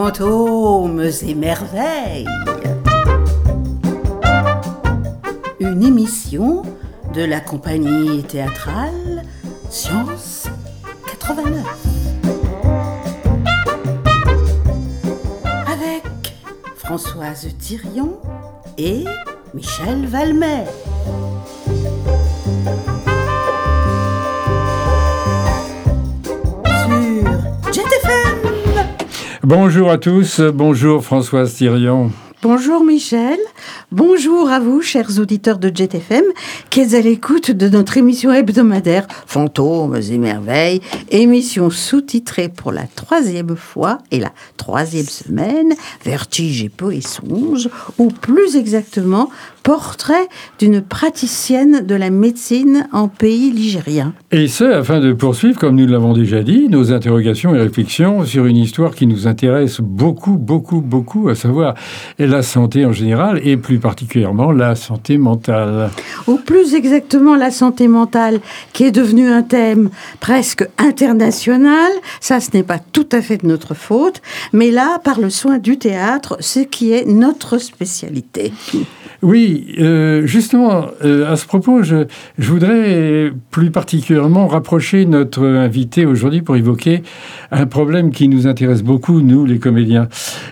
Fantômes et merveilles. Une émission de la compagnie théâtrale Science 89. Avec Françoise Thirion et Michel Valmet. Sur Jet FM. Bonjour à tous, bonjour Françoise Thirion. Bonjour Michel, bonjour à vous chers auditeurs de Jet FM qui êtes à l'écoute de notre émission hebdomadaire Fantômes et merveilles, émission sous-titrée pour la 3e fois et la 3e semaine, Vertige et Poissonges, ou plus exactement Portrait d'une praticienne de la médecine en pays ligérien. Et ce, afin de poursuivre, comme nous l'avons déjà dit, nos interrogations et réflexions sur une histoire qui nous intéresse beaucoup, à savoir la santé en général et plus particulièrement la santé mentale. Ou plus exactement la santé mentale, qui est devenue un thème presque international. Ça, ce n'est pas tout à fait de notre faute, mais là, par le soin du théâtre, ce qui est notre spécialité. Oui, justement, à ce propos, je voudrais plus particulièrement rapprocher notre invité aujourd'hui pour évoquer un problème qui nous intéresse beaucoup, nous, les comédiens.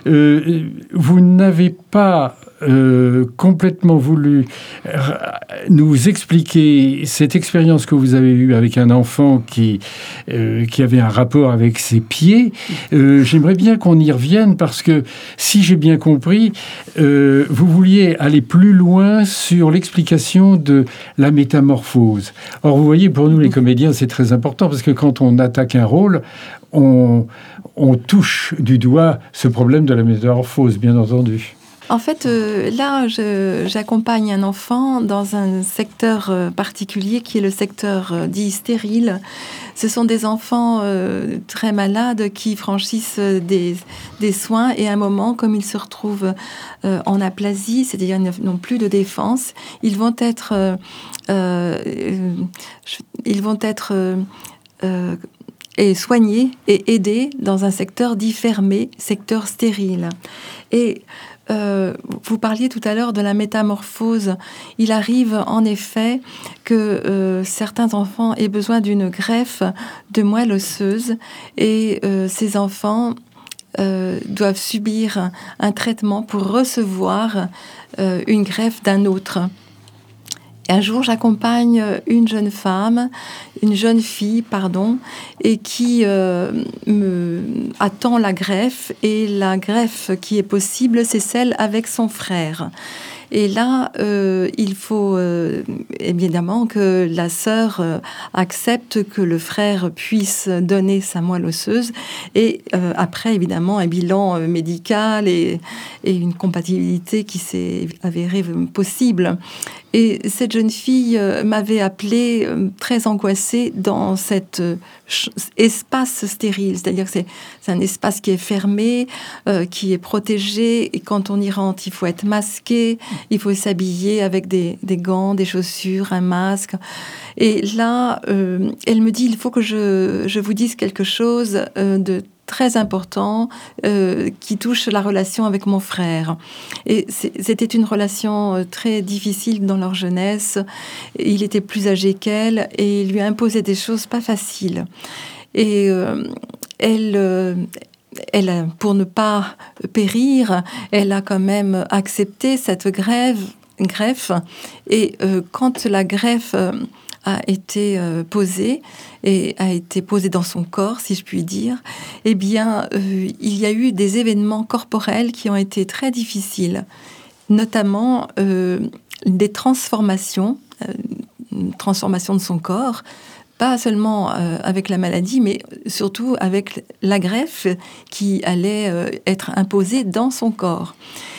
Vous n'avez pas complètement voulu nous expliquer cette expérience que vous avez eue avec un enfant qui avait un rapport avec ses pieds. J'aimerais bien qu'on y revienne parce que, si j'ai bien compris, vous vouliez aller plus loin sur l'explication de la métamorphose. Or, vous voyez, pour nous, les comédiens, c'est très important parce que quand on attaque un rôle, on touche du doigt ce problème de la métamorphose, bien entendu. En fait, là, j'accompagne un enfant dans un secteur particulier qui est le secteur dit stérile. Ce sont des enfants très malades qui franchissent des soins et à un moment, comme ils se retrouvent en aplasie, c'est-à-dire ils n'ont plus de défense, ils vont être et soignés et aidés dans un secteur dit fermé, secteur stérile. Et vous parliez tout à l'heure de la métamorphose. Il arrive en effet que certains enfants aient besoin d'une greffe de moelle osseuse et ces enfants doivent subir un traitement pour recevoir une greffe d'un autre. Un jour, j'accompagne une jeune fille, et qui attend la greffe. Et la greffe qui est possible, c'est celle avec son frère. Et là, il faut évidemment que la sœur accepte que le frère puisse donner sa moelle osseuse. Et après, évidemment, un bilan médical et une compatibilité qui s'est avérée possible. Et cette jeune fille m'avait appelée très angoissée dans cet espace stérile. C'est-à-dire que c'est un espace qui est fermé, qui est protégé. Et quand on y rentre, il faut être masqué, il faut s'habiller avec des gants, des chaussures, un masque. Et là, elle me dit, il faut que je vous dise quelque chose de très important qui touche la relation avec mon frère. Et c'était une relation très difficile dans leur jeunesse. Il était plus âgé qu'elle et il lui imposait des choses pas faciles. Et elle, pour ne pas périr, elle a quand même accepté cette greffe. Et quand la greffe a été posée et a été posée dans son corps, si je puis dire, eh bien, il y a eu des événements corporels qui ont été très difficiles, notamment des transformations de son corps, pas seulement avec la maladie, mais surtout avec la greffe qui allait être imposée dans son corps.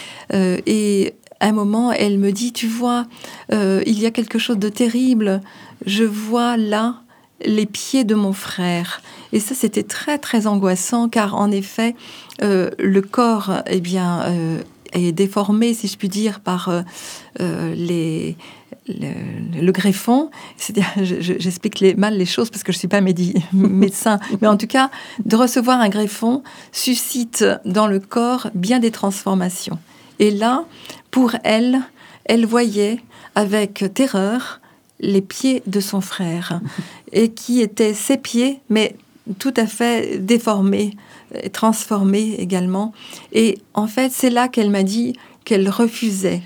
Et à un moment, elle me dit, tu vois, il y a quelque chose de terrible. Je vois là les pieds de mon frère. Et ça, c'était très, très angoissant, car en effet, le corps, est déformé, si je puis dire, par le greffon. J'explique mal les choses parce que je ne suis pas médecin. Mais en tout cas, de recevoir un greffon suscite dans le corps bien des transformations. Et là, pour elle voyait avec terreur les pieds de son frère, et qui étaient ses pieds, mais tout à fait déformés, transformés également. Et en fait, c'est là qu'elle m'a dit qu'elle refusait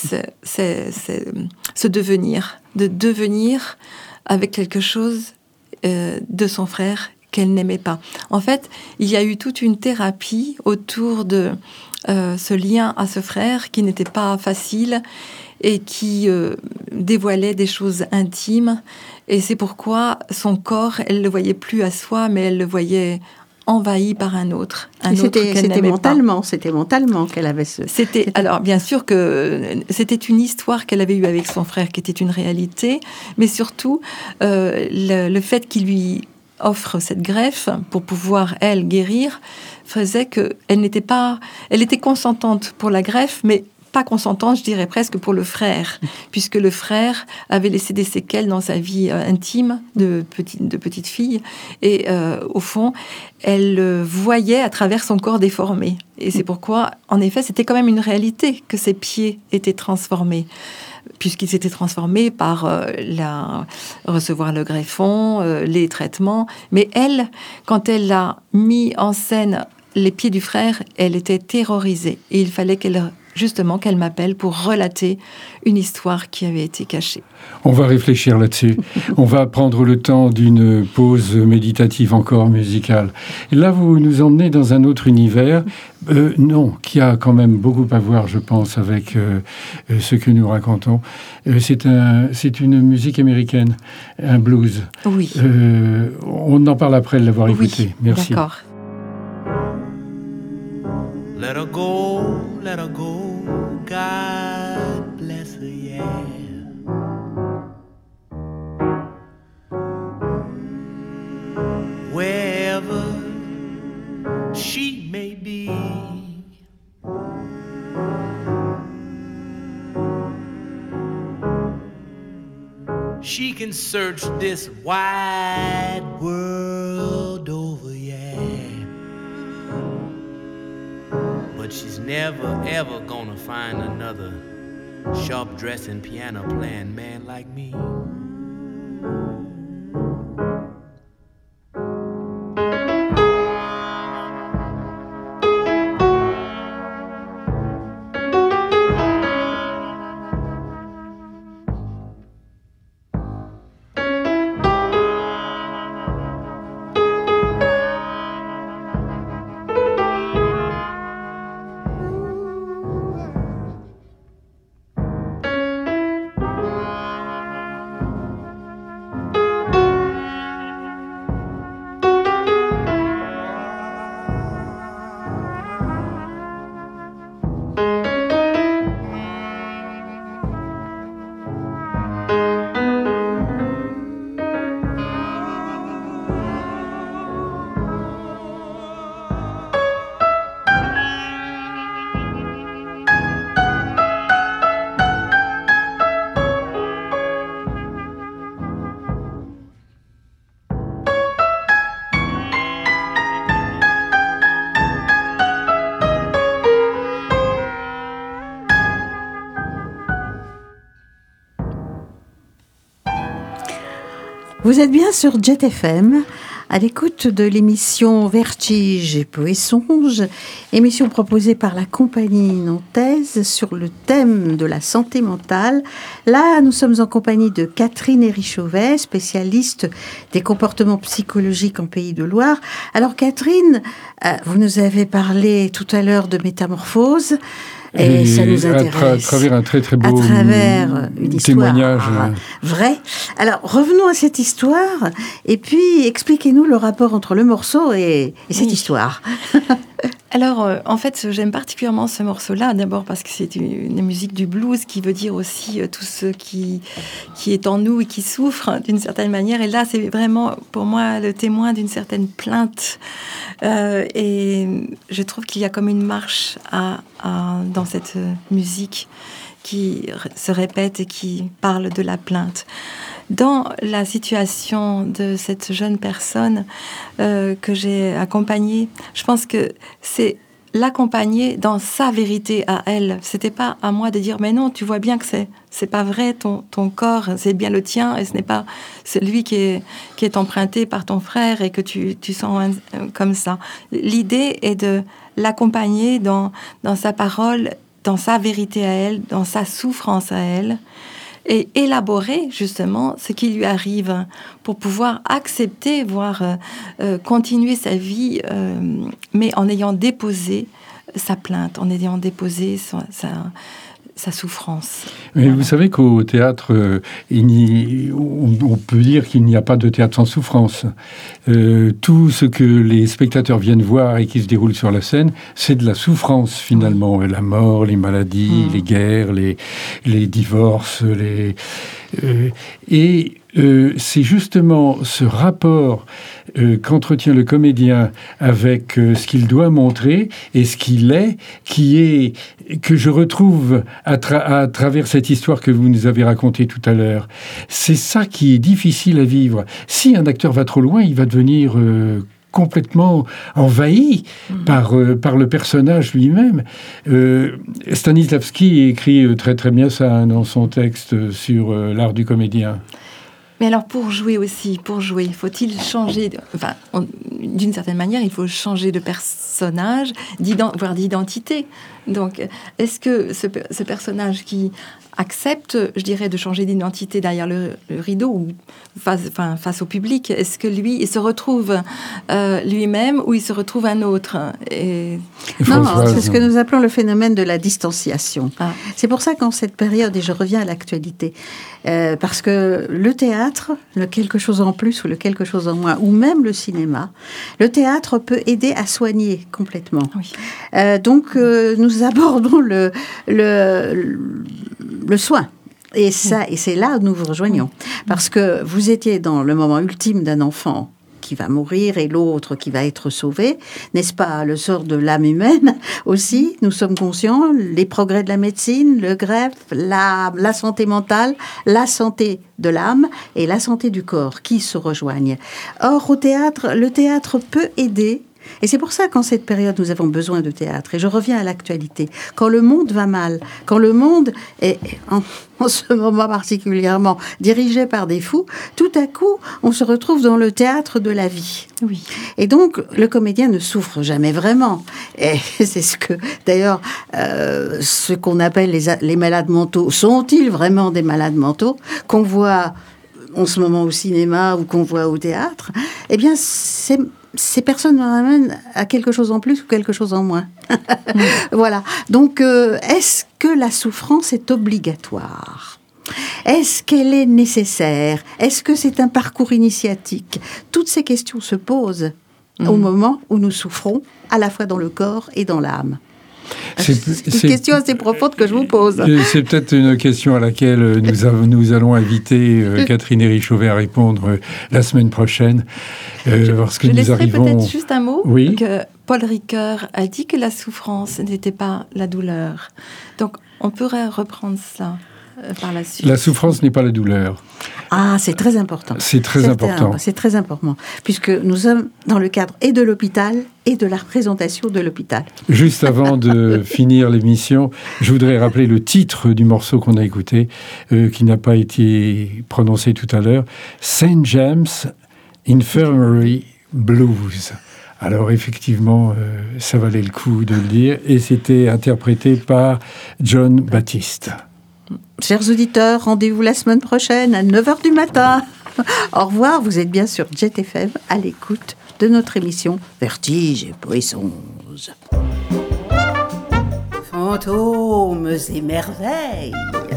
ce devenir, de devenir avec quelque chose de son frère qu'elle n'aimait pas. En fait, il y a eu toute une thérapie autour de ce lien à ce frère qui n'était pas facile et qui dévoilait des choses intimes. Et c'est pourquoi son corps, elle ne le voyait plus à soi, mais elle le voyait envahi par un autre qu'elle n'aimait pas. C'était mentalement qu'elle avait C'était alors bien sûr que c'était une histoire qu'elle avait eue avec son frère qui était une réalité, mais surtout le fait qu'il lui offre cette greffe pour pouvoir elle guérir faisait que elle était consentante pour la greffe, mais pas consentante, je dirais presque pour le frère, puisque le frère avait laissé des séquelles dans sa vie intime de petite fille, et au fond, elle voyait à travers son corps déformé. Et c'est pourquoi, en effet, c'était quand même une réalité que ses pieds étaient transformés, puisqu'ils s'étaient transformés par recevoir le greffon, les traitements. Mais elle, quand elle a mis en scène les pieds du frère, elle était terrorisée. Et il fallait qu'elle m'appelle pour relater une histoire qui avait été cachée. On va réfléchir là-dessus. On va prendre le temps d'une pause méditative encore musicale. Et là, vous nous emmenez dans un autre univers, qui a quand même beaucoup à voir, je pense, avec ce que nous racontons. C'est une musique américaine, un blues. Oui. On en parle après l'avoir écouté. Oui, merci. D'accord. Let her go, God bless her, yeah. Wherever she may be, she can search this wide world over, yeah. But she's never, ever gonna find another sharp-dressing, piano-playing man like me. Vous êtes bien sur Jet FM, à l'écoute de l'émission Vertige et Poessonge, émission proposée par la compagnie nantaise sur le thème de la santé mentale. Là, nous sommes en compagnie de Catherine Héry-Chauvet, spécialiste des comportements psychologiques en Pays de Loire. Alors Catherine, vous nous avez parlé tout à l'heure de métamorphose. Et ça nous intéresse. À travers un très très beau une témoignage. Histoire vrai. Alors, revenons à cette histoire, et puis expliquez-nous le rapport entre le morceau et cette histoire. Alors, en fait, j'aime particulièrement ce morceau-là, d'abord parce que c'est une musique du blues qui veut dire aussi tout ce qui est en nous et qui souffre d'une certaine manière. Et là, c'est vraiment, pour moi, le témoin d'une certaine plainte. Et je trouve qu'il y a comme une marche dans cette musique qui se répète et qui parle de la plainte. Dans la situation de cette jeune personne que j'ai accompagnée, je pense que c'est l'accompagner dans sa vérité à elle. C'était pas à moi de dire mais non, tu vois bien que c'est pas vrai, ton corps, c'est bien le tien et ce n'est pas celui qui est emprunté par ton frère et que tu sens comme ça. L'idée est de l'accompagner dans sa parole, dans sa vérité à elle, dans sa souffrance à elle, et élaborer justement ce qui lui arrive pour pouvoir accepter, voire continuer sa vie, mais en ayant déposé sa plainte, en ayant déposé sa souffrance. Mais voilà. Vous savez qu'au théâtre, on peut dire qu'il n'y a pas de théâtre sans souffrance. Tout ce que les spectateurs viennent voir et qui se déroule sur la scène, c'est de la souffrance finalement. La mort, les maladies, les guerres, les divorces, c'est justement ce rapport qu'entretient le comédien avec ce qu'il doit montrer et ce qu'il est, que je retrouve à travers cette histoire que vous nous avez racontée tout à l'heure. C'est ça qui est difficile à vivre. Si un acteur va trop loin, il va devenir complètement envahi par le personnage lui-même. Stanislavski écrit très très bien ça dans son texte sur l'art du comédien. Mais alors, pour jouer, faut-il changer d'une certaine manière, il faut changer de personnage, voire d'identité. Donc, est-ce que ce personnage qui accepte, je dirais, de changer d'identité derrière le rideau ou face au public, est-ce que lui, il se retrouve lui-même ou il se retrouve un autre Non, c'est ce que nous appelons le phénomène de la distanciation. Ah. C'est pour ça qu'en cette période, et je reviens à l'actualité, parce que le théâtre, le quelque chose en plus ou le quelque chose en moins, ou même le cinéma, le théâtre peut aider à soigner complètement. Oui. Donc, nous abordons le soin. Et c'est là où nous vous rejoignons. Parce que vous étiez dans le moment ultime d'un enfant qui va mourir et l'autre qui va être sauvé. N'est-ce pas le sort de l'âme humaine aussi? Nous sommes conscients, les progrès de la médecine, le greffe, la santé mentale, la santé de l'âme et la santé du corps qui se rejoignent. Or, au théâtre, le théâtre peut aider. Et c'est pour ça qu'en cette période, nous avons besoin de théâtre. Et je reviens à l'actualité. Quand le monde va mal, quand le monde est, en ce moment particulièrement, dirigé par des fous, tout à coup, on se retrouve dans le théâtre de la vie. Oui. Et donc, le comédien ne souffre jamais vraiment. Et c'est ce que, d'ailleurs, ce qu'on appelle les malades mentaux, sont-ils vraiment des malades mentaux qu'on voit en ce moment au cinéma ou qu'on voit au théâtre? Eh bien, ces personnes me ramènent à quelque chose en plus ou quelque chose en moins. Voilà. Donc, est-ce que la souffrance est obligatoire? Est-ce qu'elle est nécessaire? Est-ce que c'est un parcours initiatique? Toutes ces questions se posent au moment où nous souffrons, à la fois dans le corps et dans l'âme. C'est une question assez profonde que je vous pose. C'est peut-être une question à laquelle nous allons inviter Catherine Héry-Chauvet à répondre la semaine prochaine. Parce que je nous arrivons... peut-être juste un mot. Oui. Que Paul Ricoeur a dit que la souffrance n'était pas la douleur. Donc, on pourrait reprendre ça par la suite. La souffrance n'est pas la douleur. Ah, c'est très important. C'est très important. C'est très important, puisque nous sommes dans le cadre et de l'hôpital et de la représentation de l'hôpital. Juste avant de finir l'émission, je voudrais rappeler le titre du morceau qu'on a écouté, qui n'a pas été prononcé tout à l'heure, St. James Infirmary Blues. Alors effectivement, ça valait le coup de le dire, et c'était interprété par John Baptiste. Chers auditeurs, rendez-vous la semaine prochaine à 9h du matin. Au revoir, vous êtes bien sur Jet FM à l'écoute de notre émission Vertige et Poissons. Fantômes et merveilles.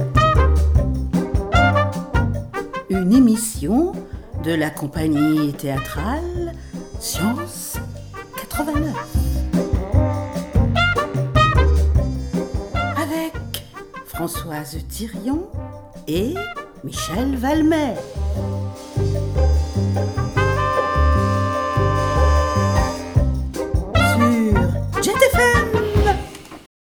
Une émission de la compagnie théâtrale Science 89. Françoise Thirion et Michel Valmer.